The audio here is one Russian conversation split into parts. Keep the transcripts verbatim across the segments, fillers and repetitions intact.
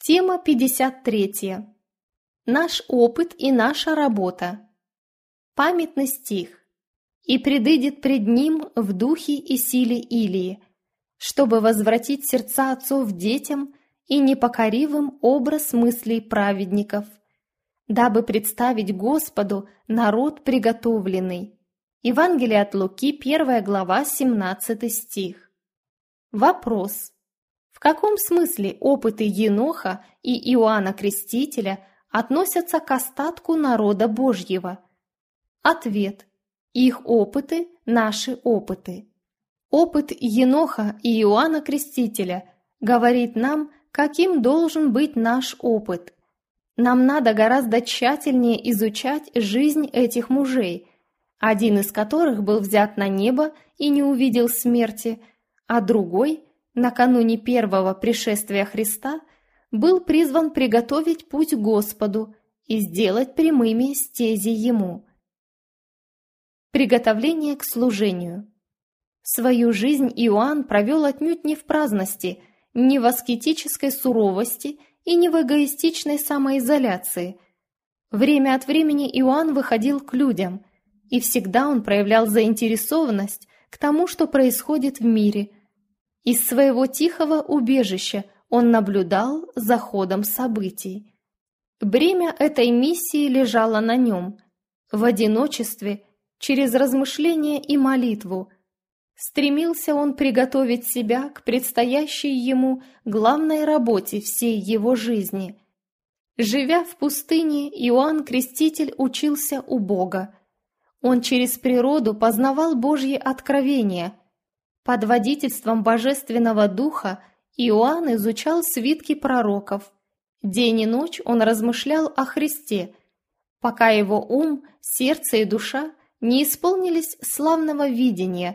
Тема пятьдесят третья. Наш опыт и наша работа. Памятный стих. «И предыдет пред ним в духе и силе Илии, чтобы возвратить сердца отцов детям и непокоривым образ мыслей праведников, дабы представить Господу народ приготовленный». Евангелие от Луки, первая глава, семнадцатый стих. Вопрос. В каком смысле опыты Еноха и Иоанна Крестителя относятся к остатку народа Божьего? Ответ. Их опыты – наши опыты. Опыт Еноха и Иоанна Крестителя говорит нам, каким должен быть наш опыт. Нам надо гораздо тщательнее изучать жизнь этих мужей, один из которых был взят на небо и не увидел смерти, а другой, накануне первого пришествия Христа, был призван приготовить путь Господу и сделать прямыми стези Ему. Приготовление к служению. Свою жизнь Иоанн провел отнюдь не в праздности, не в аскетической суровости и не в эгоистичной самоизоляции. Время от времени Иоанн выходил к людям, и всегда он проявлял заинтересованность к тому, что происходит в мире. Из своего тихого убежища он наблюдал за ходом событий. Бремя этой миссии лежало на нем. В одиночестве, через размышления и молитву, стремился он приготовить себя к предстоящей ему главной работе всей его жизни. Живя в пустыне, Иоанн Креститель учился у Бога. Он через природу познавал Божьи откровения. Под водительством Божественного Духа Иоанн изучал свитки пророков. День и ночь он размышлял о Христе, пока его ум, сердце и душа не исполнились славного видения.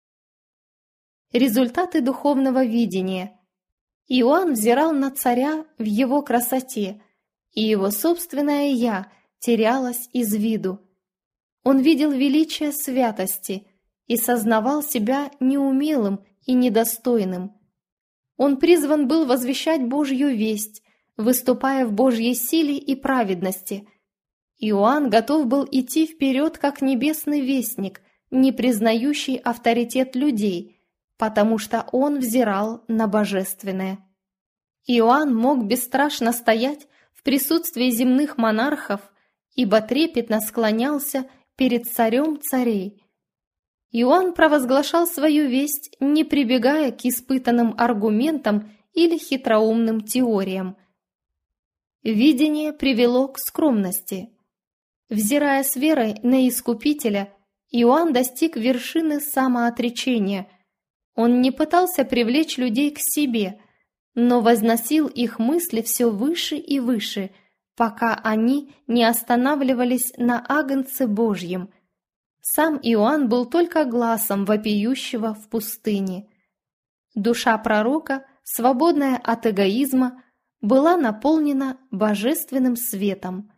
Результаты духовного видения. Иоанн взирал на царя в его красоте, и его собственное «я» терялось из виду. Он видел величие святости и сознавал себя неумелым и недостойным. Он призван был возвещать Божью весть, выступая в Божьей силе и праведности. Иоанн готов был идти вперед, как небесный вестник, не признающий авторитет людей, потому что он взирал на божественное. Иоанн мог бесстрашно стоять в присутствии земных монархов, ибо трепетно склонялся перед царем царей. Иоанн провозглашал свою весть, не прибегая к испытанным аргументам или хитроумным теориям. Видение привело к скромности. Взирая с верой на Искупителя, Иоанн достиг вершины самоотречения. Он не пытался привлечь людей к себе, но возносил их мысли все выше и выше, пока они не останавливались на Агнце Божьем. Сам Иоанн был только гласом вопиющего в пустыне. Душа пророка, свободная от эгоизма, была наполнена божественным светом.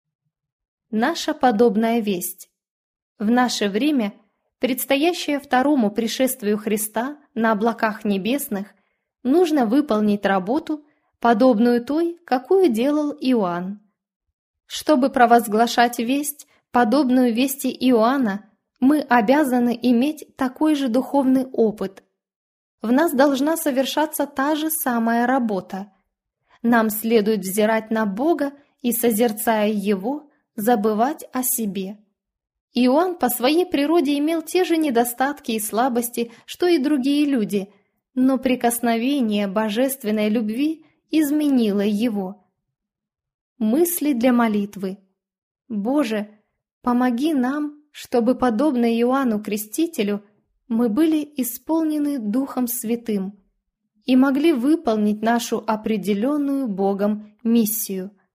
Наша подобная весть. В наше время, предстоящее второму пришествию Христа на облаках небесных, нужно выполнить работу, подобную той, какую делал Иоанн. Чтобы провозглашать весть, подобную вести Иоанна, мы обязаны иметь такой же духовный опыт. В нас должна совершаться та же самая работа. Нам следует взирать на Бога и, созерцая Его, забывать о себе. Иоанн по своей природе имел те же недостатки и слабости, что и другие люди, но прикосновение божественной любви изменило его. Мысли для молитвы. Боже, помоги нам, чтобы, подобно Иоанну Крестителю, мы были исполнены Духом Святым и могли выполнить нашу определенную Богом миссию.